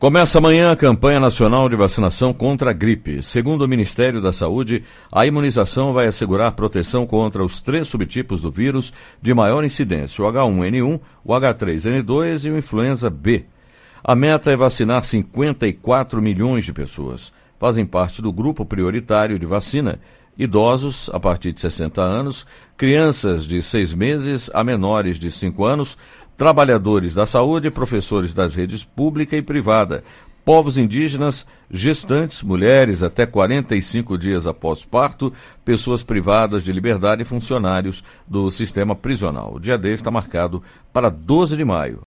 Começa amanhã a campanha nacional de vacinação contra a gripe. Segundo o Ministério da Saúde, a imunização vai assegurar proteção contra os 3 subtipos do vírus de maior incidência, o H1N1, o H3N2 e o influenza B. A meta é vacinar 54 milhões de pessoas. Fazem parte do grupo prioritário de vacina idosos a partir de 60 anos, crianças de 6 meses a menores de 5 anos, trabalhadores da saúde, professores das redes pública e privada, povos indígenas, gestantes, mulheres até 45 dias após parto, pessoas privadas de liberdade e funcionários do sistema prisional. O dia D está marcado para 12 de maio.